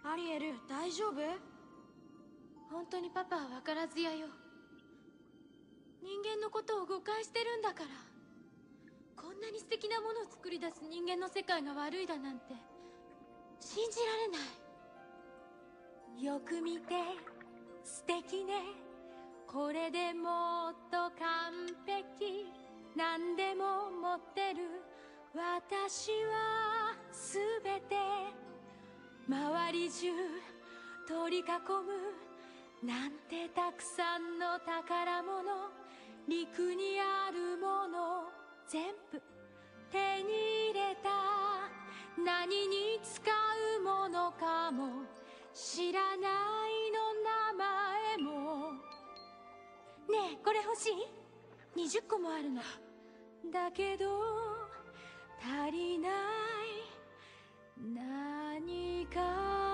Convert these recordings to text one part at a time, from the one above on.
アリエル、大丈夫？ 本当にパパは分からずやよ。人間のことを誤解してるんだから。こんなに素敵なものを作り出す人間の世界が悪いだなんて信じられない。よく見て、素敵ね。これでもっと完璧。何でも持ってる私は全て周り中取り囲むなんてたくさんの宝物。陸にあるもの全部手に入れた。何に使うものかも知らないの名前も。ねえ、これ欲しい？20個もあるの。だけど足りない何か。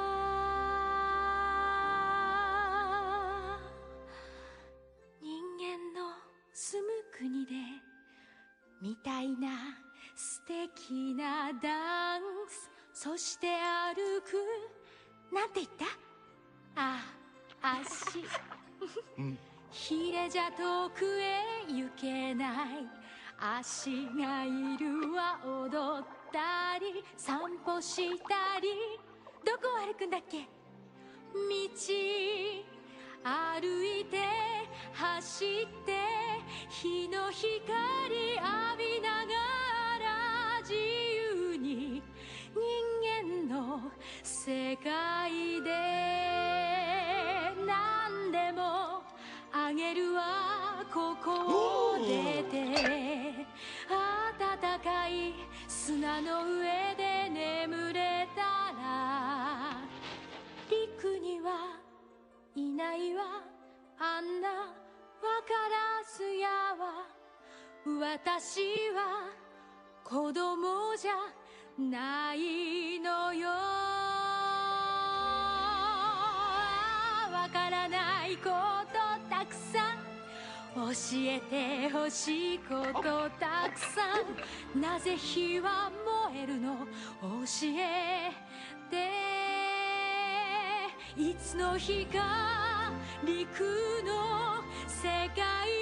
人間の住む国でみたいな素敵なダンス。そして歩く。なんて言った？あ、足ヒレじゃ遠くへ行けない。足がいるは踊ったり散歩したり。どこを歩くんだっけ？道歩いて走って日の光浴びながら自由に人間の世界で何でもあげるわ。ここを出て暖かい砂の上で眠れたら。陸にはいないわあんなわからずやは。私は子供じゃないのよ。わからないことたくさん教えてほしいことたくさん。なぜ火は燃えるの教えて。いつの日か陸の世界